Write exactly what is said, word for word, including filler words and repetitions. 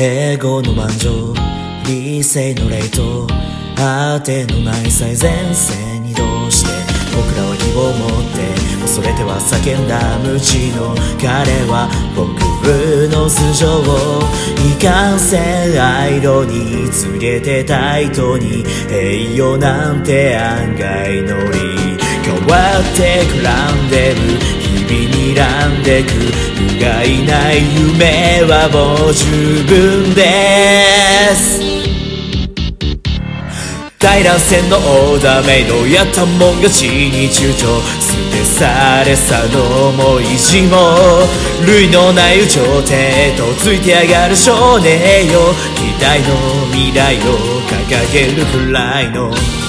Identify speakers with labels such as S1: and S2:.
S1: 英語の満場、理性の霊と果てのない最前線にどうして僕らは希望を持って恐れては叫んだ無知の彼は僕の素性をいかんせんアイロに告げてタイトに栄養なんて案外のり変わってくランデブ日々にらんでく不甲斐ない夢はもう十分です大乱戦のオーダーメイドやったもん勝ちに躊躇捨て去れさのも意地も類のない有頂天へとついて上がる少年よ期待の未来を掲げるくらいの